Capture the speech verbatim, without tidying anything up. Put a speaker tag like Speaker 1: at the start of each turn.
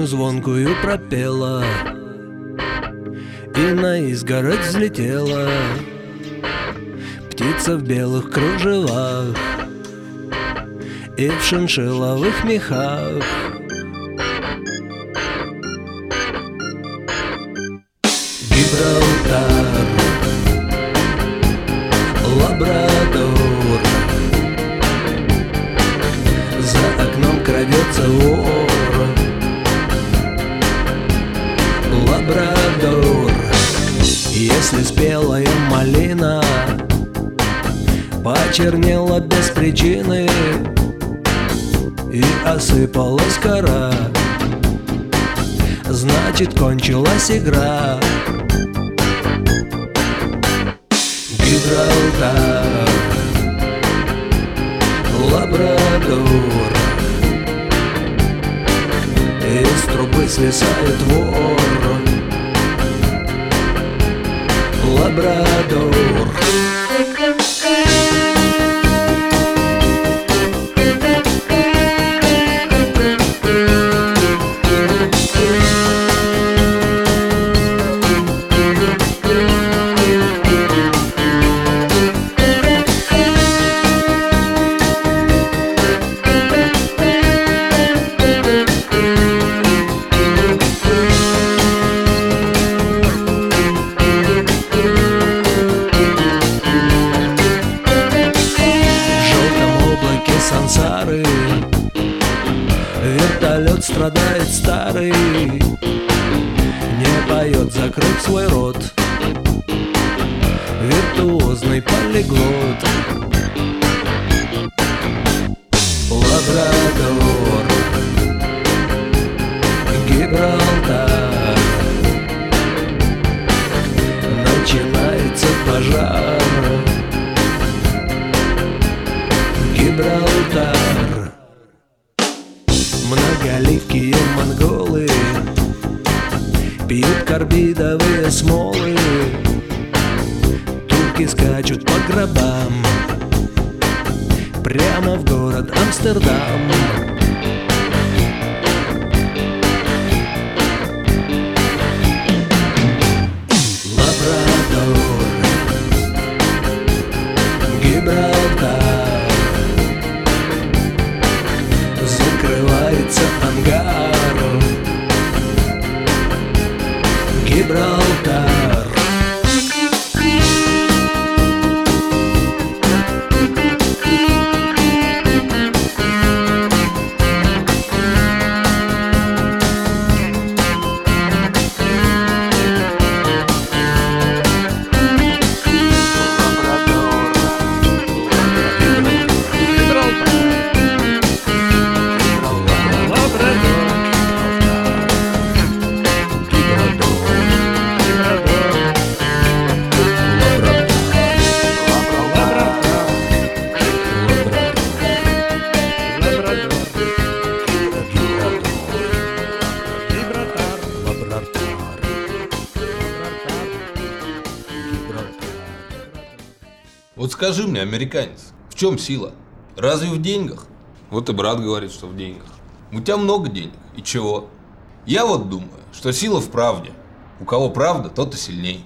Speaker 1: звонкую пропела и на изгородь взлетела птица в белых кружевах и в шиншилловых мехах. Гибралтар, Лабрадор, за окном крадется вор. Лабрадор, если спелая малина почернела без причины и осыпалась кора, значит, кончилась игра. Гибралтар, Лабрадор, из трубы свисает вор. Лабрадор. Сансары вертолет страдает старый, не поет, закрыв свой рот, виртуозный полиглот. Лабрадор, Гибралтар, начинается пожар. Гибралтар. Многоливкие монголы пьют карбидовые смолы, турки скачут по гробам прямо в город Амстердам. Лабрадор, Гибралтар, закрывается ангар. Гибралтар.
Speaker 2: Вот скажи мне, американец, в чем сила? Разве в деньгах? Вот и брат говорит, что в деньгах. У тебя много денег, и чего? Я вот думаю, что сила в правде. У кого правда, тот и сильней.